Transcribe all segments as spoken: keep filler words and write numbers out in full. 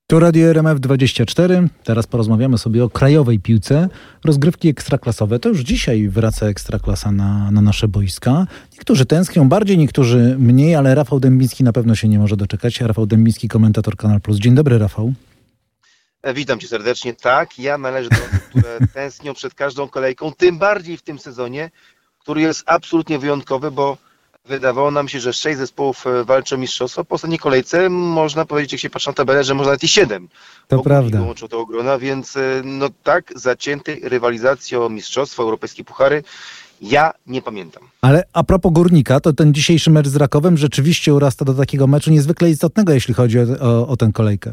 Tu Radio R M F dwadzieścia cztery. Teraz porozmawiamy sobie o krajowej piłce. Rozgrywki ekstraklasowe. To już dzisiaj wraca ekstraklasa na, na nasze boiska. Niektórzy tęsknią bardziej, niektórzy mniej, ale Rafał Dębiński na pewno się nie może doczekać. Rafał Dębiński, komentator Kanal Plus. Dzień dobry, Rafał. Witam cię serdecznie. Tak, ja należę do osób, które tęsknią przed każdą kolejką, tym bardziej w tym sezonie, który jest absolutnie wyjątkowy, bo wydawało nam się, że sześć zespołów walczy o mistrzostwo. Po ostatniej kolejce można powiedzieć, jak się patrzy na tabelę, że można nawet i siedem. To prawda. Dołączył do grona, więc no tak zaciętej rywalizacji o mistrzostwo, europejskie puchary ja nie pamiętam. Ale a propos Górnika, to ten dzisiejszy mecz z Rakowem rzeczywiście urasta do takiego meczu niezwykle istotnego, jeśli chodzi o, o, o tę kolejkę.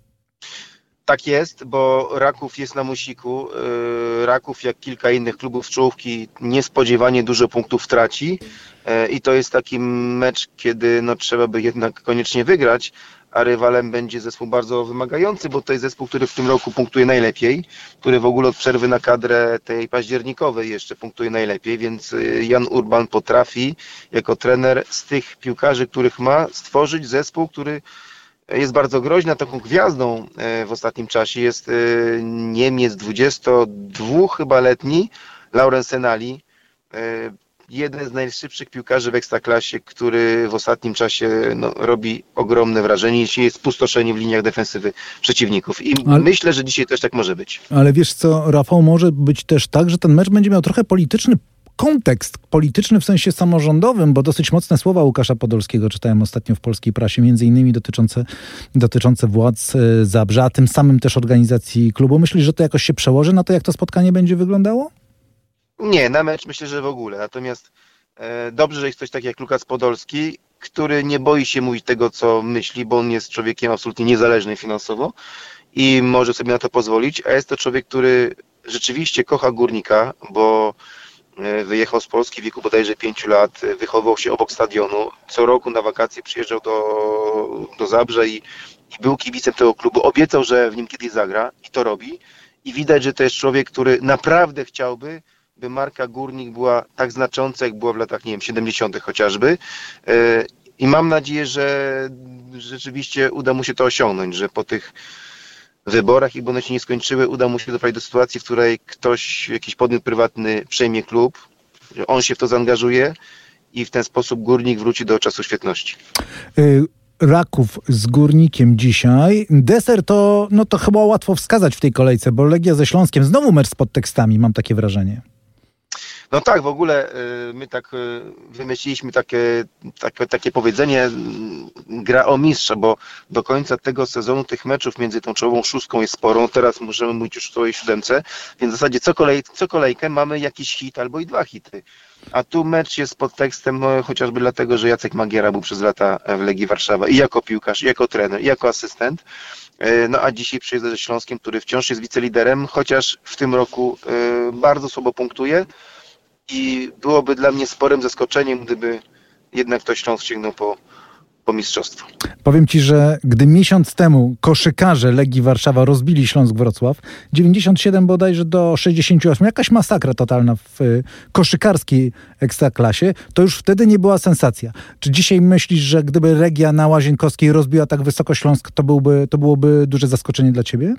Tak jest, bo Raków jest na musiku. Raków, jak kilka innych klubów z czołówki, niespodziewanie dużo punktów traci i to jest taki mecz, kiedy no, trzeba by jednak koniecznie wygrać, a rywalem będzie zespół bardzo wymagający, bo to jest zespół, który w tym roku punktuje najlepiej, który w ogóle od przerwy na kadrę tej październikowej jeszcze punktuje najlepiej, więc Jan Urban potrafi jako trener z tych piłkarzy, których ma, stworzyć zespół, który jest bardzo groźna. Taką gwiazdą w ostatnim czasie jest Niemiec dwudziestodwu chyba letni, Laurent Senali, jeden z najszybszych piłkarzy w Ekstraklasie, który w ostatnim czasie no, robi ogromne wrażenie, jeśli jest spustoszenie w liniach defensywy przeciwników. I ale, myślę, że dzisiaj też tak może być. Ale wiesz co, Rafał, może być też tak, że ten mecz będzie miał trochę polityczny kontekst polityczny w sensie samorządowym, bo dosyć mocne słowa Łukasza Podolskiego czytałem ostatnio w polskiej prasie, między innymi dotyczące, dotyczące władz Zabrza, a tym samym też organizacji klubu. Myślisz, że to jakoś się przełoży na to, jak to spotkanie będzie wyglądało? Nie, na mecz myślę, że w ogóle. Natomiast e, dobrze, że jest ktoś taki jak Lukas Podolski, który nie boi się mówić tego, co myśli, bo on jest człowiekiem absolutnie niezależnym finansowo i może sobie na to pozwolić, a jest to człowiek, który rzeczywiście kocha Górnika, bo wyjechał z Polski w wieku bodajże pięciu lat, wychowywał się obok stadionu, co roku na wakacje przyjeżdżał do, do Zabrze i, i był kibicem tego klubu, obiecał, że w nim kiedyś zagra i to robi i widać, że to jest człowiek, który naprawdę chciałby, by marka Górnik była tak znacząca, jak była w latach, nie wiem, siedemdziesiątych chociażby i mam nadzieję, że rzeczywiście uda mu się to osiągnąć, że po tych wyborach, jakby one się nie skończyły, uda mu się doprowadzić do sytuacji, w której ktoś, jakiś podmiot prywatny przejmie klub, on się w to zaangażuje i w ten sposób Górnik wróci do czasu świetności. Y- Raków z Górnikiem dzisiaj. Deser to, no to chyba łatwo wskazać w tej kolejce, bo Legia ze Śląskiem, znowu mecz z podtekstami, mam takie wrażenie. No tak, w ogóle my tak wymyśliliśmy takie, takie, takie powiedzenie, gra o mistrza, bo do końca tego sezonu tych meczów między tą czołową szóstką jest sporo. Teraz możemy mówić już o czołowej siódemce, więc w zasadzie co, kolej, co kolejkę mamy jakiś hit albo i dwa hity. A tu mecz jest pod tekstem, no, chociażby dlatego, że Jacek Magiera był przez lata w Legii Warszawa i jako piłkarz, i jako trener, i jako asystent. No a dzisiaj przyjeżdża ze Śląskiem, który wciąż jest wiceliderem, chociaż w tym roku bardzo słabo punktuje. I byłoby dla mnie sporym zaskoczeniem, gdyby jednak ktoś Śląsk sięgnął po, po mistrzostwo. Powiem ci, że gdy miesiąc temu koszykarze Legii Warszawa rozbili Śląsk Wrocław, dziewięćdziesiąt siedem bodajże do sześćdziesiąt osiem, jakaś masakra totalna w koszykarskiej ekstraklasie, to już wtedy nie była sensacja. Czy dzisiaj myślisz, że gdyby Legia na Łazienkowskiej rozbiła tak wysoko Śląsk, to, byłby, to byłoby duże zaskoczenie dla ciebie?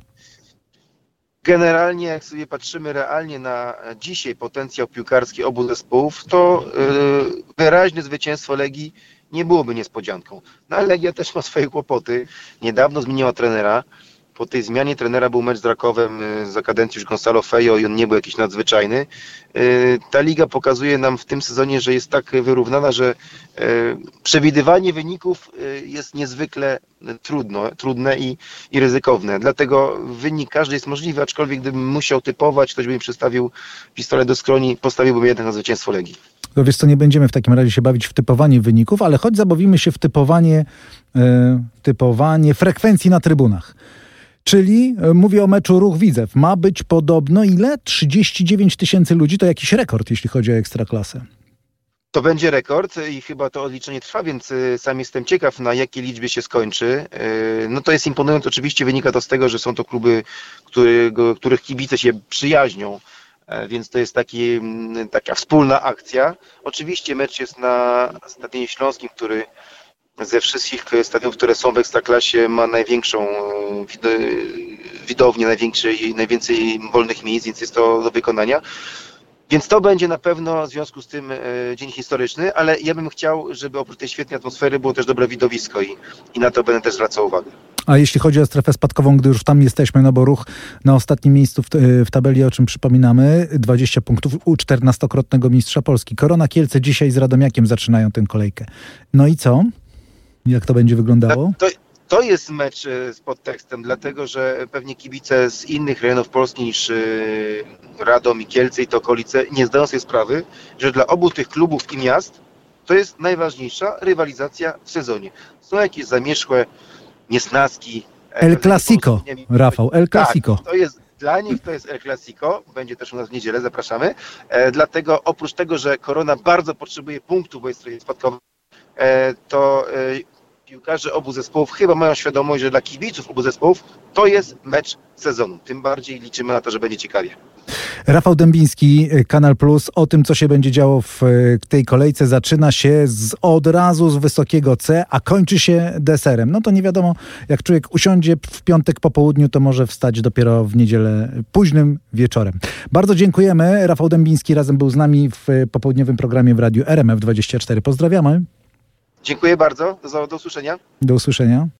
Generalnie, jak sobie patrzymy realnie na dzisiaj potencjał piłkarski obu zespołów, to yy, wyraźne zwycięstwo Legii nie byłoby niespodzianką. No ale Legia też ma swoje kłopoty. Niedawno zmieniła trenera. Po tej zmianie trenera był mecz z Rakowem za kadencji już Gonzalo Fejo i on nie był jakiś nadzwyczajny. Ta liga pokazuje nam w tym sezonie, że jest tak wyrównana, że przewidywanie wyników jest niezwykle trudno, trudne i, i ryzykowne. Dlatego wynik każdy jest możliwy, aczkolwiek gdybym musiał typować, ktoś by mi przystawił pistolet do skroni, postawiłbym jednak na zwycięstwo Legii. No wiesz co, nie będziemy w takim razie się bawić w typowanie wyników, ale choć zabawimy się w typowanie, e, typowanie frekwencji na trybunach. Czyli, mówię o meczu Ruch-Widzew, ma być podobno ile? trzydzieści dziewięć tysięcy ludzi, to jakiś rekord, jeśli chodzi o Ekstraklasę. To będzie rekord i chyba to odliczenie trwa, więc sam jestem ciekaw, na jakiej liczbie się skończy. No to jest imponujące, oczywiście wynika to z tego, że są to kluby, którego, których kibice się przyjaźnią, więc to jest taki, taka wspólna akcja. Oczywiście mecz jest na Stadionie Śląskim, który ze wszystkich stadionów, które są w Ekstraklasie, ma największą widownię, największej, najwięcej wolnych miejsc, więc jest to do wykonania. Więc to będzie na pewno w związku z tym dzień historyczny, ale ja bym chciał, żeby oprócz tej świetnej atmosfery było też dobre widowisko i, i na to będę też zwracał uwagę. A jeśli chodzi o strefę spadkową, gdy już tam jesteśmy, no bo Ruch na ostatnim miejscu w, w tabeli, o czym przypominamy, dwadzieścia punktów u czternastokrotnego mistrza Polski. Korona Kielce dzisiaj z Radomiakiem zaczynają tę kolejkę. No i co? Jak to będzie wyglądało? To, to jest mecz z podtekstem, dlatego że pewnie kibice z innych rejonów Polski niż Radom i Kielce i te okolice nie zdają sobie sprawy, że dla obu tych klubów i miast to jest najważniejsza rywalizacja w sezonie. Są jakieś zamierzchłe niesnaski. El Clasico, Rafał, El Clasico. Tak, to jest, dla nich to jest El Clasico, będzie też u nas w niedzielę, zapraszamy. E, dlatego oprócz tego, że Korona bardzo potrzebuje punktów, bo jest trochę spadkowy, e, to e, piłkarze obu zespołów chyba mają świadomość, że dla kibiców obu zespołów to jest mecz sezonu. Tym bardziej liczymy na to, że będzie ciekawie. Rafał Dębiński, Kanal Plus. O tym, co się będzie działo w tej kolejce, zaczyna się z, od razu z wysokiego C, a kończy się deserem. No to nie wiadomo, jak człowiek usiądzie w piątek po południu, to może wstać dopiero w niedzielę późnym wieczorem. Bardzo dziękujemy. Rafał Dębiński razem był z nami w popołudniowym programie w Radiu R M F dwadzieścia cztery. Pozdrawiamy. Dziękuję bardzo. Do, do usłyszenia. Do usłyszenia.